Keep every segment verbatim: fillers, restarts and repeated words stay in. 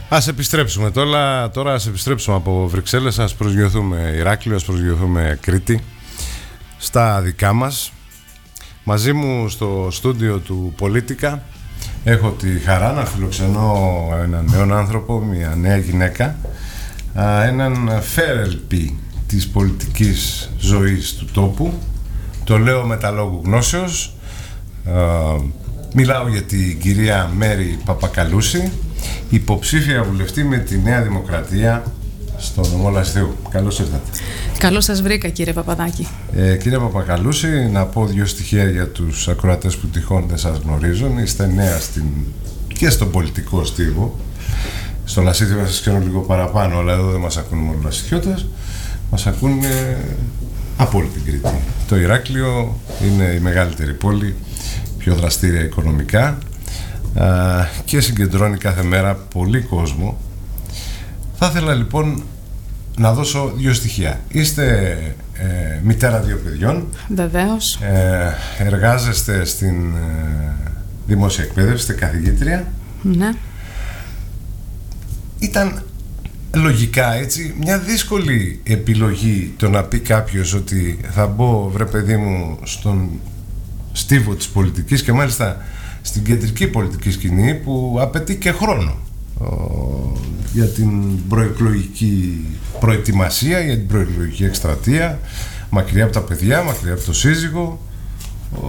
Ας επιστρέψουμε τώρα, τώρα ας επιστρέψουμε από Βρυξέλλες, ας προσγειωθούμε Ηράκλειο, ας προσγειωθούμε Κρήτη, στα δικά μας. Μαζί μου στο στούντιο του Πολίτικα έχω τη χαρά να φιλοξενώ έναν νέον άνθρωπο, μια νέα γυναίκα, έναν φέρελπι της πολιτικής ζωής του τόπου. Το λέω με τα λόγου γνώσεως. Μιλάω για την κυρία Μέρη Παπακαλούση, υποψήφια βουλευτή με τη Νέα Δημοκρατία στο νομό Λασθείου. Καλώς ήρθατε. Καλώς σας βρήκα, κύριε Παπαδάκη. Ε, κύριε Παπακαλούση, να πω δύο στοιχεία για τους ακροατές που τυχόν δεν σας γνωρίζουν. Είστε νέα στην... και στον πολιτικό στίβο. Στο Λασίθιο θα σας ξέρω λίγο παραπάνω, αλλά εδώ δεν μας ακούν μόνο Λασιθιώτες. Μας ακούν ε, από όλη την Κρήτη. Το Ηράκλειο είναι η μεγαλύτερη πόλη, πιο δραστήρια οικονομικά και συγκεντρώνει κάθε μέρα πολύ κόσμο. Θα ήθελα λοιπόν να δώσω δύο στοιχεία. Είστε ε, μητέρα δύο παιδιών. Βεβαίως. Ε, εργάζεστε στην ε, δημόσια εκπαίδευση, είστε καθηγήτρια. Ναι. Ήταν λογικά έτσι μια δύσκολη επιλογή το να πει κάποιος ότι θα μπω, βρε παιδί μου, στον στίβο της πολιτικής και μάλιστα στην κεντρική πολιτική σκηνή που απαιτεί και χρόνο ο, για την προεκλογική προετοιμασία, για την προεκλογική εκστρατεία, μακριά από τα παιδιά, μακριά από το σύζυγο. Ο,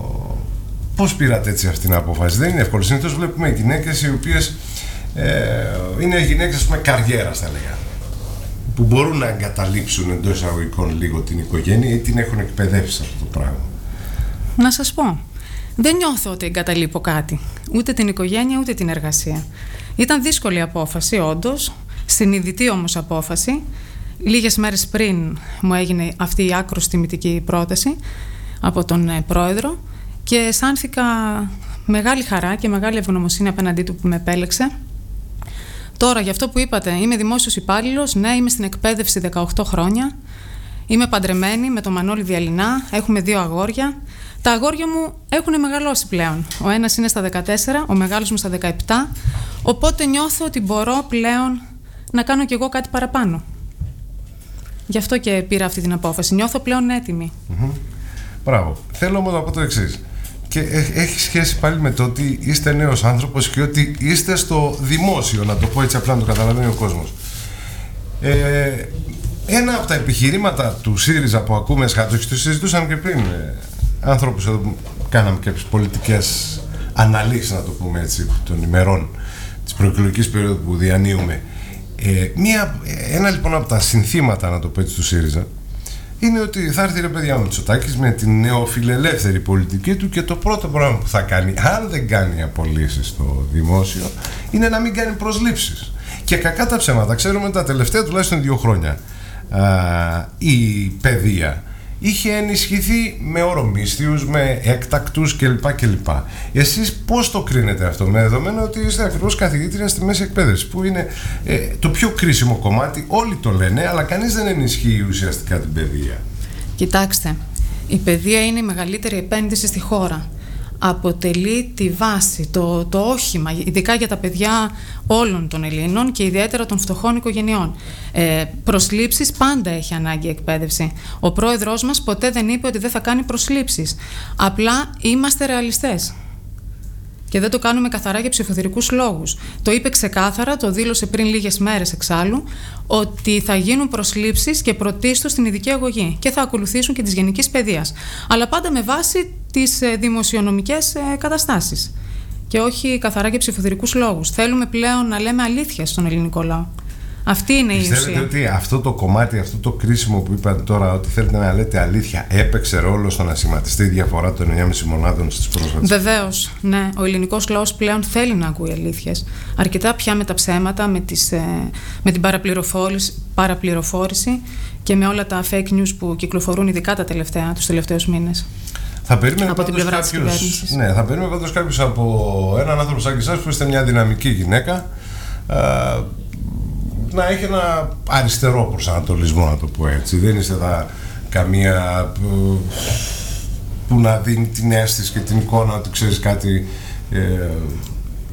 πώς πήρατε έτσι αυτή την απόφαση? Δεν είναι εύκολο. Συνήθως βλέπουμε γυναίκες οι οποίες ε, είναι γυναίκες, ας πούμε, καριέρας θα λέγαμε, που μπορούν να εγκαταλείψουν εντός εισαγωγικών λίγο την οικογένεια ή την έχουν εκπαιδεύσει αυτό το πράγμα. Να σας πω, δεν νιώθω ότι εγκαταλείπω κάτι, ούτε την οικογένεια ούτε την εργασία. Ήταν δύσκολη απόφαση, όντως, συνειδητή όμως απόφαση. Λίγες μέρες πριν μου έγινε αυτή η άκρως τιμητική πρόταση από τον ε, πρόεδρο και αισθάνθηκα μεγάλη χαρά και μεγάλη ευγνωμοσύνη απέναντί του που με επέλεξε. Τώρα, για αυτό που είπατε, είμαι δημόσιος υπάλληλος, ναι, είμαι στην εκπαίδευση δεκαοκτώ χρόνια, είμαι παντρεμένη με τον Μανώλη Διαλυνά, έχουμε δύο αγόρια. Τα αγόρια μου έχουν μεγαλώσει πλέον. Ο ένας είναι στα δεκατέσσερα, ο μεγάλος μου στα δεκαεπτά, οπότε νιώθω ότι μπορώ πλέον να κάνω κι εγώ κάτι παραπάνω. Γι' αυτό και πήρα αυτή την απόφαση. Νιώθω πλέον έτοιμη. Mm-hmm. Μπράβο. Θέλω όμως να πω το εξής. Και έχει σχέση πάλι με το ότι είστε νέος άνθρωπος και ότι είστε στο δημόσιο, να το πω έτσι απλά να το καταλαβαίνει ο κόσμος. Ε, ένα από τα επιχειρήματα του ΣΥΡΙΖΑ που ακούμε σχάτως, το συζητούσαν και πριν ε, άνθρωπους εδώ που κάναμε κάποιες πολιτικές αναλύσεις, να το πούμε έτσι, των ημερών της προεκλογικής περίοδου που διανύουμε. Ε, μία, ένα λοιπόν από τα συνθήματα, να το πω έτσι, του ΣΥΡΙΖΑ είναι ότι θα έρθει, ρε παιδιά, ο Μητσοτάκης με την νεοφιλελεύθερη πολιτική του και το πρώτο πράγμα που θα κάνει, αν δεν κάνει απολύσεις στο δημόσιο, είναι να μην κάνει προσλήψεις. Και κακά τα ψέματα, ξέρουμε τα τελευταία τουλάχιστον δύο χρόνια α, η παιδεία είχε ενισχυθεί με ορομίσθιους, με έκτακτους κλπ. κλπ. Εσείς πώς το κρίνετε αυτό, με δεδομένο ότι είστε ακριβώς καθηγήτρια στη μέση εκπαίδευση, που είναι ε, το πιο κρίσιμο κομμάτι, όλοι το λένε, αλλά κανείς δεν ενισχύει ουσιαστικά την παιδεία? Κοιτάξτε, η παιδεία είναι η μεγαλύτερη επένδυση στη χώρα. Αποτελεί τη βάση, το, το όχημα, ειδικά για τα παιδιά όλων των Ελλήνων και ιδιαίτερα των φτωχών οικογενειών. Ε, προσλήψεις πάντα έχει ανάγκη εκπαίδευση. Ο πρόεδρος μας ποτέ δεν είπε ότι δεν θα κάνει προσλήψεις. Απλά είμαστε ρεαλιστές. Και δεν το κάνουμε καθαρά για ψηφοδηρικούς λόγους. Το είπε ξεκάθαρα, το δήλωσε πριν λίγες μέρες εξάλλου, ότι θα γίνουν προσλήψεις και πρωτίστως στην ειδική αγωγή και θα ακολουθήσουν και της γενικής παιδείας. Αλλά πάντα με βάση τις δημοσιονομικές καταστάσεις. Και όχι καθαρά για ψηφοδηρικούς λόγους. Θέλουμε πλέον να λέμε αλήθεια στον ελληνικό λαό. Αυτή είναι η ουσία. Πιστεύετε ότι αυτό το κομμάτι, αυτό το κρίσιμο που είπατε τώρα, ότι θέλετε να λέτε αλήθεια, έπαιξε ρόλο στο να σχηματιστεί η διαφορά των εννιά κόμμα πέντε μονάδων στις πρόσφατες? Βεβαίως, ναι. Ο ελληνικός λαός πλέον θέλει να ακούει αλήθειες. Αρκετά πια με τα ψέματα, με, τις, με την παραπληροφόρηση, παραπληροφόρηση και με όλα τα fake news που κυκλοφορούν ειδικά τα τελευταία, τους τελευταίους μήνες. Θα περίμενε από την πλευρά κάποιος, της κυβέρνησης. Ναι, θα περίμενε πάντως κάποιος από έναν άνθρωπο σαν και εσάς που είστε μια δυναμική γυναίκα, α, να έχει ένα αριστερό προσανατολισμό, να το πω έτσι. Δεν είστε τα καμία που, που να δίνει την αίσθηση και την εικόνα ότι ξέρεις κάτι, ε,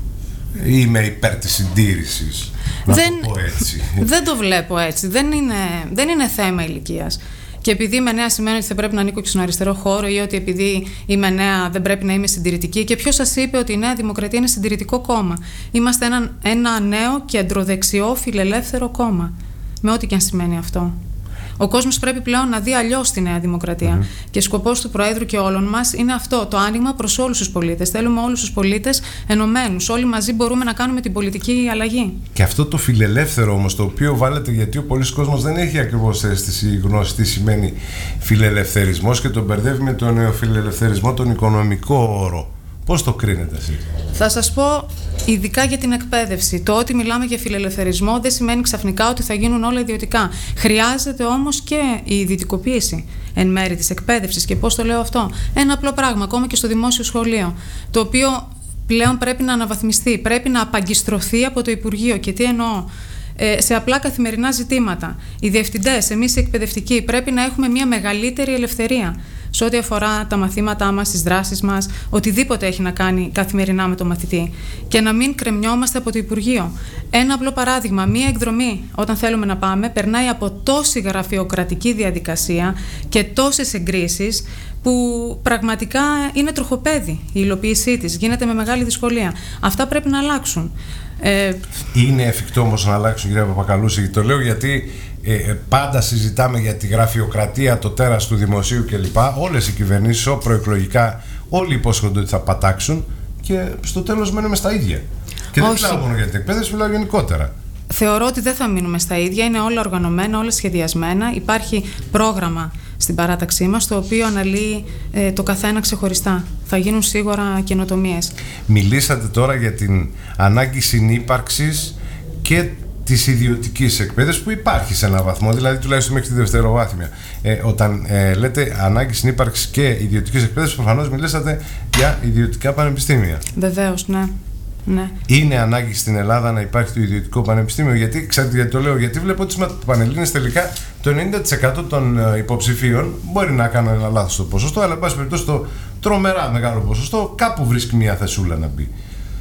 είμαι υπέρ της συντήρησης. Να δεν, το πω έτσι. Δεν το βλέπω έτσι. Δεν είναι, δεν είναι θέμα ηλικίας. Και επειδή είμαι νέα σημαίνει ότι θα πρέπει να ανήκω και στον αριστερό χώρο ή ότι επειδή είμαι νέα δεν πρέπει να είμαι συντηρητική. Και ποιος σας είπε ότι η Νέα Δημοκρατία είναι συντηρητικό κόμμα? Είμαστε ένα, ένα νέο κεντροδεξιό φιλελεύθερο κόμμα. Με ό,τι και αν σημαίνει αυτό. Ο κόσμος πρέπει πλέον να δει αλλιώς τη Νέα Δημοκρατία. Mm-hmm. Και σκοπός του Προέδρου και όλων μας είναι αυτό, το άνοιγμα προς όλους τους πολίτες. Θέλουμε όλους τους πολίτες ενωμένους. Όλοι μαζί μπορούμε να κάνουμε την πολιτική αλλαγή. Και αυτό το φιλελεύθερο όμως, το οποίο βάλετε, γιατί ο πολλής κόσμος δεν έχει ακριβώς αίσθηση ή γνώση τι σημαίνει φιλελευθερισμός και τον μπερδεύει με τον νεοφιλελευθερισμό, τον οικονομικό όρο. Πώς το κρίνετε εσείς? Θα σας πω ειδικά για την εκπαίδευση. Το ότι μιλάμε για φιλελευθερισμό δεν σημαίνει ξαφνικά ότι θα γίνουν όλα ιδιωτικά. Χρειάζεται όμως και η ιδιωτικοποίηση εν μέρη της εκπαίδευσης. Και πώς το λέω αυτό? Ένα απλό πράγμα, ακόμα και στο δημόσιο σχολείο, το οποίο πλέον πρέπει να αναβαθμιστεί, πρέπει να απαγκιστρωθεί από το Υπουργείο. Και τι εννοώ? Ε, σε απλά καθημερινά ζητήματα. Οι διευθυντές, εμείς οι εκπαιδευτικοί, πρέπει να έχουμε μια μεγαλύτερη ελευθερία σε ό,τι αφορά τα μαθήματά μας, τις δράσεις μας, οτιδήποτε έχει να κάνει καθημερινά με το μαθητή. Και να μην κρεμνιόμαστε από το Υπουργείο. Ένα απλό παράδειγμα, μία εκδρομή, όταν θέλουμε να πάμε, περνάει από τόση γραφειοκρατική διαδικασία και τόσες εγκρίσεις, που πραγματικά είναι τροχοπέδι η υλοποίησή της. Γίνεται με μεγάλη δυσκολία. Αυτά πρέπει να αλλάξουν. Ε... Είναι εφικτό όμως να αλλάξουν, κυρία Παπακαλούση? Το λέω γιατί ε, πάντα συζητάμε για τη γραφειοκρατία, το τέρας του δημοσίου κλπ. Όλες οι κυβερνήσεις, προεκλογικά, όλοι υπόσχονται ότι θα πατάξουν και στο τέλος μένουμε στα ίδια. Και δεν μιλάω μόνο για την εκπαίδευση, μιλάω γενικότερα. Θεωρώ ότι δεν θα μείνουμε στα ίδια. Είναι όλα οργανωμένα, όλα σχεδιασμένα. Υπάρχει πρόγραμμα στην παράταξή μας, το οποίο αναλύει ε, το καθένα ξεχωριστά. Θα γίνουν σίγουρα καινοτομίες. Μιλήσατε τώρα για την ανάγκη συνύπαρξης και της ιδιωτικής εκπαίδευσης, που υπάρχει σε έναν βαθμό, δηλαδή τουλάχιστον μέχρι τη δευτεροβάθμια. Ε, όταν ε, λέτε ανάγκη συνύπαρξης και ιδιωτικής εκπαίδευσης, προφανώς μιλήσατε για ιδιωτικά πανεπιστήμια. Βεβαίως, ναι. Ναι. Είναι ανάγκη στην Ελλάδα να υπάρχει το ιδιωτικό πανεπιστήμιο? Γιατί, ξέρετε γιατί το λέω? Γιατί βλέπω ότι στις Πανελλήνιες τελικά το ενενήντα τοις εκατό των υποψηφίων μπορεί να κάνουν ένα λάθος στο ποσοστό, αλλά εν πάση περιπτώσει το τρομερά μεγάλο ποσοστό κάπου βρίσκει μια θεσούλα να μπει.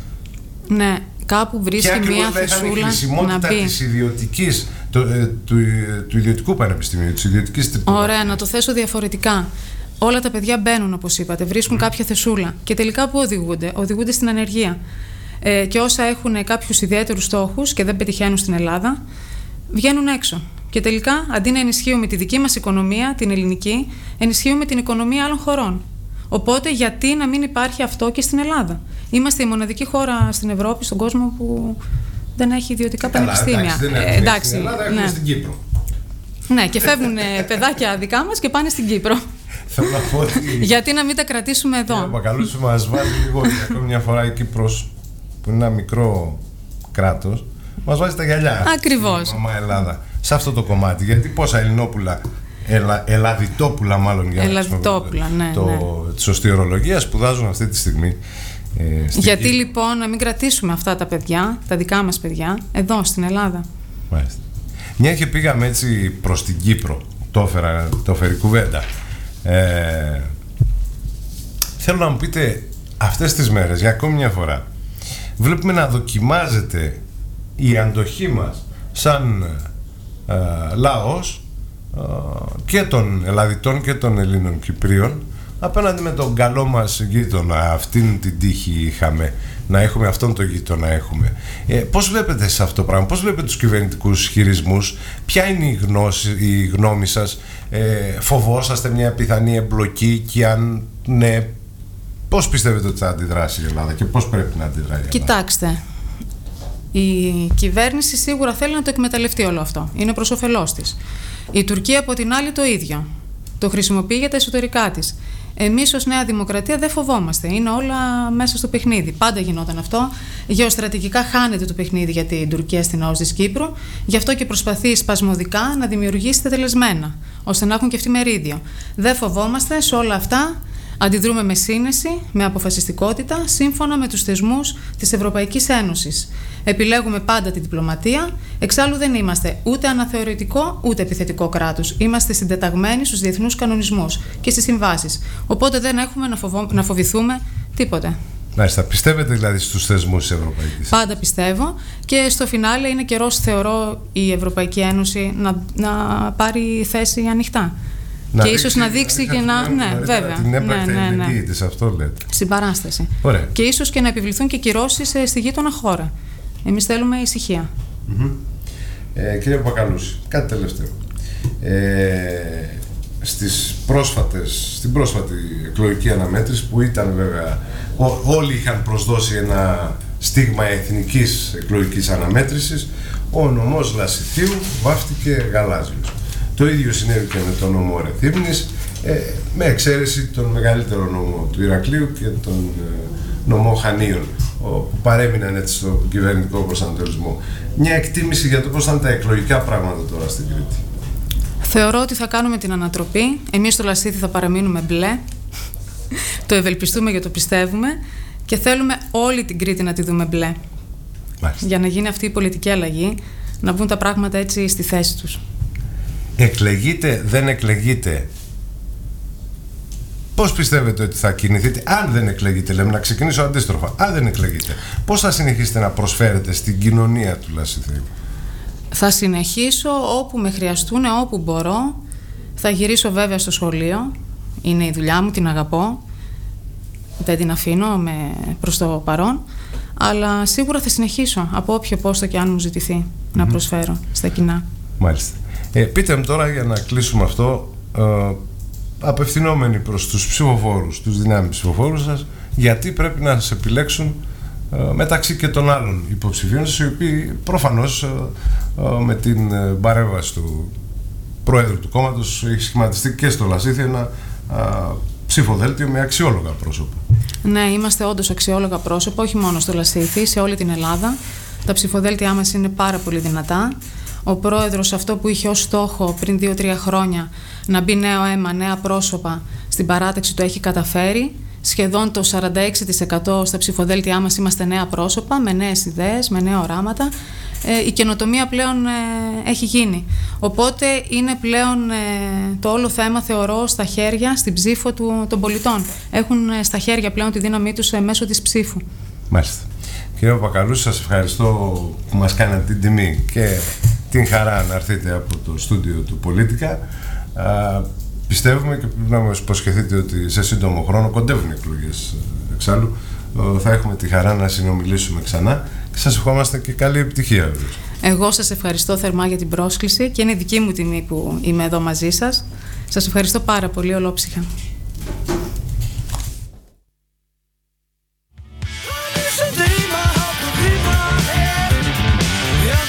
Ναι, κάπου βρίσκει και μια θεσούλα η χρησιμότητα να μπει. Της ιδιωτικής, το, ε, του, ε, του ιδιωτικού πανεπιστημίου, της ιδιωτικής τριτοβάθμιας. Ωραία, να το θέσω διαφορετικά. Όλα τα παιδιά μπαίνουν, όπως είπατε, βρίσκουν mm. κάποια θεσούλα και τελικά πού οδηγούνται? Οδηγούνται στην ανεργία. Ε, και όσα έχουν κάποιους ιδιαίτερους στόχους και δεν πετυχαίνουν στην Ελλάδα, βγαίνουν έξω. Και τελικά, αντί να ενισχύουμε τη δική μας οικονομία, την ελληνική, ενισχύουμε την οικονομία άλλων χωρών. Οπότε, γιατί να μην υπάρχει αυτό και στην Ελλάδα? Είμαστε η μοναδική χώρα στην Ευρώπη, στον κόσμο, που δεν έχει ιδιωτικά Καλά, πανεπιστήμια. Εντάξει, δεν έχουμε ε, εντάξει, στην Ελλάδα, έχουμε ναι. στην Κύπρο. Ναι, και φεύγουν παιδάκια δικά μας και πάνε στην Κύπρο. Θέλω να πω ότι... γιατί να μην τα κρατήσουμε εδώ? Για να Παπακαλούση μας βάζει λίγο για ακόμη μια φορά η Κύπρος, που είναι ένα μικρό κράτος, μας βάζει τα γυαλιά. Ακριβώς. Η μαμά Ελλάδα. Σε αυτό το κομμάτι. Γιατί πόσα Ελληνόπουλα, ελα, Ελλαδιτόπουλα μάλλον, για Ελλαδιτόπουλα, να ναι, το, ναι. τη σωστή ορολογία, σπουδάζουν αυτή τη στιγμή. Ε, γιατί Κύπρο. λοιπόν να μην κρατήσουμε αυτά τα παιδιά, τα δικά μας παιδιά, εδώ στην Ελλάδα? Μάλιστα. Μια και πήγαμε έτσι προς την Κύπρο, το έφερα, το έφερε κουβέντα. Ε, θέλω να μου πείτε, αυτές τις μέρες, για ακόμη μια φορά, βλέπουμε να δοκιμάζεται η αντοχή μας σαν ε, λαός ε, και των Ελλαδιτών και των Ελλήνων Κυπρίων απέναντι με τον καλό μας γείτονα. Αυτήν την τύχη είχαμε, να έχουμε αυτόν τον γείτονα έχουμε. Ε, πώς βλέπετε σε αυτό το πράγμα? Πώς βλέπετε τους κυβερνητικούς χειρισμούς? Ποια είναι η, γνώση, η γνώμη σας? Ε, φοβόσαστε μια πιθανή εμπλοκή? Και αν ναι, πώς πιστεύετε ότι θα αντιδράσει η Ελλάδα και πώς πρέπει να αντιδράσει η Ελλάδα? Κοιτάξτε, η κυβέρνηση σίγουρα θέλει να το εκμεταλλευτεί όλο αυτό. Είναι προς όφελός της. Η Τουρκία από την άλλη το ίδιο. Το χρησιμοποιεί για τα εσωτερικά της. Εμείς ως Νέα Δημοκρατία δεν φοβόμαστε. Είναι όλα μέσα στο παιχνίδι. Πάντα γινόταν αυτό. Γεωστρατηγικά χάνεται το παιχνίδι για την Τουρκία στην ΑΟΣ της Κύπρου. Γι' αυτό και προσπαθεί σπασμωδικά να δημιουργήσει τελεσμένα, ώστε να έχουν και αυτοί μερίδιο. Δεν φοβόμαστε. Σε όλα αυτά αντιδρούμε με σύνεση, με αποφασιστικότητα, σύμφωνα με τους θεσμούς της Ευρωπαϊκής Ένωσης. Επιλέγουμε πάντα τη διπλωματία. Εξάλλου δεν είμαστε ούτε αναθεωρητικό ούτε επιθετικό κράτος. Είμαστε συντεταγμένοι στους διεθνούς κανονισμούς και στις συμβάσεις. Οπότε δεν έχουμε να, φοβο... να φοβηθούμε τίποτε. Μάλιστα. Πιστεύετε δηλαδή στους θεσμούς της Ευρωπαϊκής? Πάντα πιστεύω, και στο φινάλε είναι καιρός, θεωρώ, η Ευρωπαϊκή Ένωση να, να πάρει θέση ανοιχτά. Να και δείξει, ίσως να δείξει και να. Ναι, βέβαια. Την έπρακτα ναι, ναι, ναι. ελληνική της, αυτό λέτε. Συμπαράσταση. Ωραία. Και ίσως και να επιβληθούν και κυρώσεις στη γείτονα χώρα. Εμείς θέλουμε ησυχία. Mm-hmm. Ε, κύριε Παπακαλούση, κάτι τελευταίο. Ε, στις πρόσφατες, στην πρόσφατη εκλογική αναμέτρηση, που ήταν βέβαια, ό, όλοι είχαν προσδώσει ένα στίγμα εθνικής εκλογικής αναμέτρησης, ο νομός Λασιτίου βάφτηκε γαλάζιος. Το ίδιο συνέβη και με τον νόμο Ρεθύμνης, ε, με εξαίρεση τον μεγαλύτερο νόμο του Ηρακλείου και τον ε, νομό Χανίων, που παρέμειναν έτσι στο κυβερνητικό προσανατολισμό. Μια εκτίμηση για το πώς ήταν τα εκλογικά πράγματα τώρα στην Κρήτη? Θεωρώ ότι θα κάνουμε την ανατροπή. Εμείς στο Λασίθι θα παραμείνουμε μπλε. Το ευελπιστούμε και το πιστεύουμε. Και θέλουμε όλη την Κρήτη να τη δούμε μπλε. Μάλιστα. Για να γίνει αυτή η πολιτική αλλαγή, να βγουν τα πράγματα έτσι στη θέση τους. Εκλεγείτε, δεν εκλεγείτε, πώς πιστεύετε ότι θα κινηθείτε? Αν δεν εκλεγείτε, λέμε, να ξεκινήσω αντίστροφα. Αν δεν εκλεγείτε, πώς θα συνεχίσετε να προσφέρετε στην κοινωνία του Λασιθείου? Θα συνεχίσω όπου με χρειαστούν, όπου μπορώ. Θα γυρίσω βέβαια στο σχολείο. Είναι η δουλειά μου, την αγαπώ. Δεν την αφήνω με προς το παρόν. Αλλά σίγουρα θα συνεχίσω από όποιο πόστο και αν μου ζητηθεί mm-hmm. να προσφέρω στα κοινά. Μάλιστα. Ε, πείτε μου τώρα, για να κλείσουμε αυτό, ε, απευθυνόμενοι προς τους ψηφοφόρους, τους δυνάμεις ψηφοφόρους σας, γιατί πρέπει να σας επιλέξουν ε, μεταξύ και των άλλων υποψηφίων σας, οι οποίοι προφανώς ε, ε, με την ε, παρέμβαση του Πρόεδρου του κόμματος έχει σχηματιστεί και στο Λασίθι ένα ε, ψηφοδέλτιο με αξιόλογα πρόσωπα. Ναι, είμαστε όντως αξιόλογα πρόσωπα, όχι μόνο στο Λασίθι, σε όλη την Ελλάδα. Τα ψηφοδέλτια μας είναι πάρα πολύ δυνατά. Ο πρόεδρος, αυτό που είχε ως στόχο πριν δύο τρία χρόνια να μπει νέο αίμα, νέα πρόσωπα στην παράταξη, το έχει καταφέρει. Σχεδόν το σαράντα έξι τοις εκατό στα ψηφοδέλτια μας είμαστε νέα πρόσωπα, με νέες ιδέες, με νέα οράματα. Ε, η καινοτομία πλέον ε, έχει γίνει. Οπότε είναι πλέον ε, το όλο θέμα, θεωρώ, στα χέρια, στην ψήφο του, των πολιτών. Έχουν ε, στα χέρια πλέον τη δύναμή τους ε, μέσω της ψήφου. Μάλιστα. Κύριε Παπακαλούση, σας ευχαριστώ που μας κάνατε την τιμή και την χαρά να έρθετε από το στούντιο του Πολίτικα. Α, πιστεύουμε και πρέπει να μας υποσχεθείτε ότι σε σύντομο χρόνο, κοντεύουν οι εκλογές εξάλλου, θα έχουμε τη χαρά να συνομιλήσουμε ξανά και σας ευχόμαστε και καλή επιτυχία. Εγώ σας ευχαριστώ θερμά για την πρόσκληση και είναι δική μου τιμή που είμαι εδώ μαζί σας. Σας ευχαριστώ πάρα πολύ ολόψυχα.